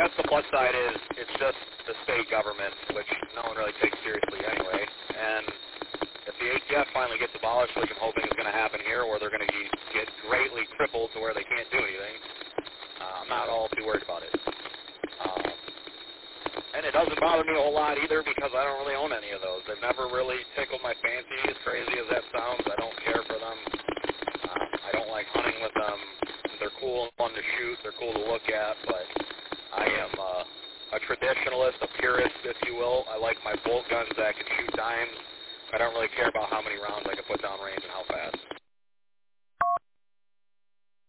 That's the plus side is it's just the state government, which no one really takes seriously anyway. And if the ATF finally gets abolished, which I'm hoping is going to happen here, or they're going to get greatly crippled to where they can't do anything, I'm not all too worried about it. And it doesn't bother me a whole lot either because I don't really own any of those. They've never really tickled my fancy, as crazy as that sounds. I don't care for them. I don't like hunting with them. They're cool and fun to shoot. They're cool to look at, but I am a traditionalist, a purist, if you will. I like my bolt guns that can shoot dimes. I don't really care about how many rounds I can put down range and how fast.